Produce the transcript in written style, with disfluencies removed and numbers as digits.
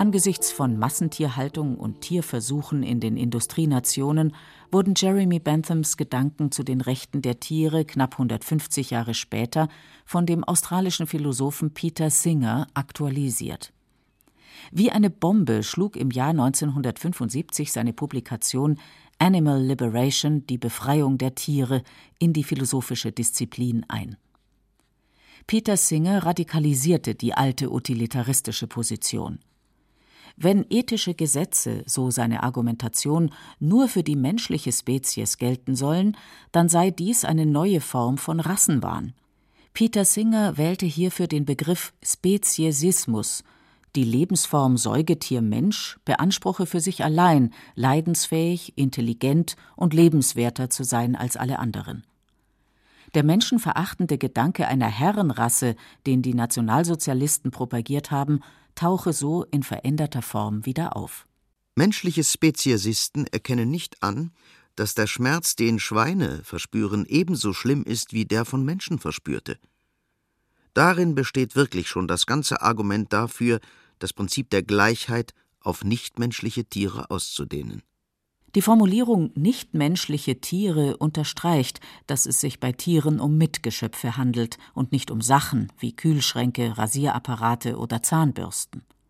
Angesichts von Massentierhaltung und Tierversuchen in den Industrienationen wurden Jeremy Benthams Gedanken zu den Rechten der Tiere knapp 150 Jahre später von dem australischen Philosophen Peter Singer aktualisiert. Wie eine Bombe schlug im Jahr 1975 seine Publikation Animal Liberation, die Befreiung der Tiere, in die philosophische Disziplin ein. Peter Singer radikalisierte die alte utilitaristische Position. Wenn ethische Gesetze, so seine Argumentation, nur für die menschliche Spezies gelten sollen, dann sei dies eine neue Form von Rassenwahn. Peter Singer wählte hierfür den Begriff Speziesismus. Die Lebensform Säugetier-Mensch beanspruche für sich allein, leidensfähig, intelligent und lebenswerter zu sein als alle anderen. Der menschenverachtende Gedanke einer Herrenrasse, den die Nationalsozialisten propagiert haben, tauche so in veränderter Form wieder auf. Menschliche Speziesisten erkennen nicht an, dass der Schmerz, den Schweine verspüren, ebenso schlimm ist wie der von Menschen verspürte. Darin besteht wirklich schon das ganze Argument dafür, das Prinzip der Gleichheit auf nichtmenschliche Tiere auszudehnen. Die Formulierung nichtmenschliche Tiere unterstreicht, dass es sich bei Tieren um Mitgeschöpfe handelt und nicht um Sachen wie Kühlschränke, Rasierapparate oder Zahnbürsten.